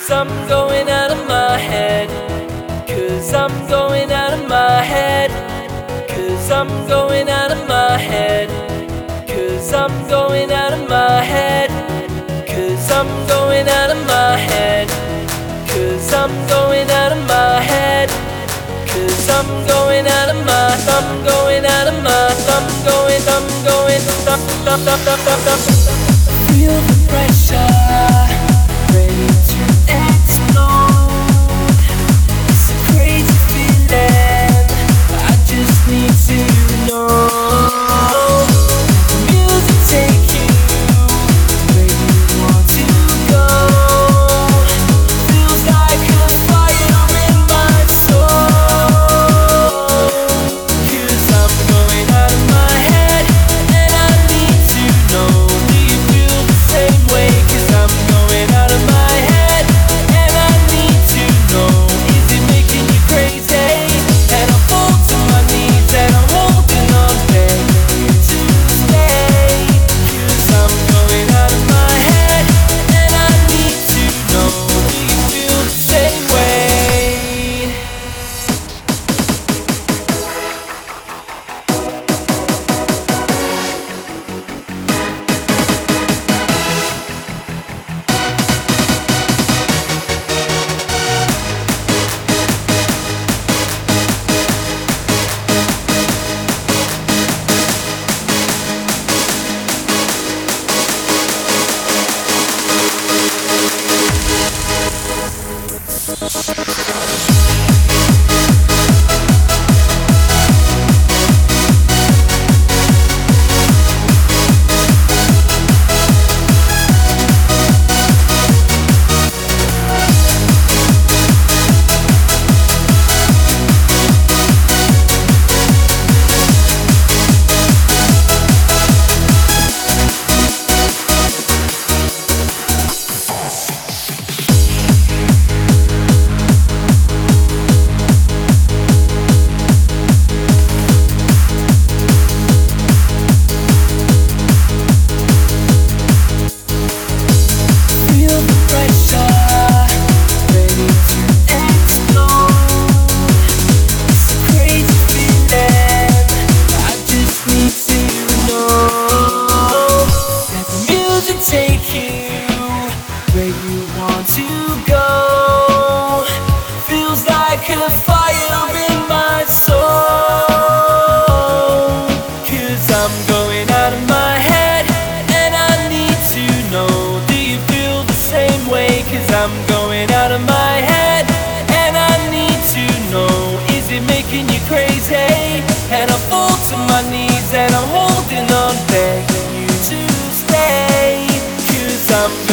I'm going out of my head. 'Cause I'm going out of my head. 'Cause I'm going out of my head. 'Cause I'm going out of my head. 'Cause I'm going out of my head. 'Cause I'm going out of my head. 'Cause I'm going out of my, I'm going out of my, I'm going, feel the pressure, ready to explode. It's a crazy feeling, I just need to know. Music take you where you want to go. Feels like a fire in my soul. 'Cause I'm going out of my head, and I need to know, do you feel the same way? 'Cause I'm going out of my head, and I need to know, is it making you crazy? And I fall to my knees, and I'm holding on, begging you to stay. 'Cause I'm going out of my head, and I need to know, do you feel the same way? Feel the pressure, ready to explode. It's a crazy feeling, I just need to know. Let the music take you where you want to go. Feels like a fire in my soul. 'Cause I'm going out of my head, and I need to know, do you feel the same way? 'Cause I'm going out of my head, and I need to know, is it making you crazy? And I fall to my knees, and I'm holding on, begging you to stay. 'Cause I'm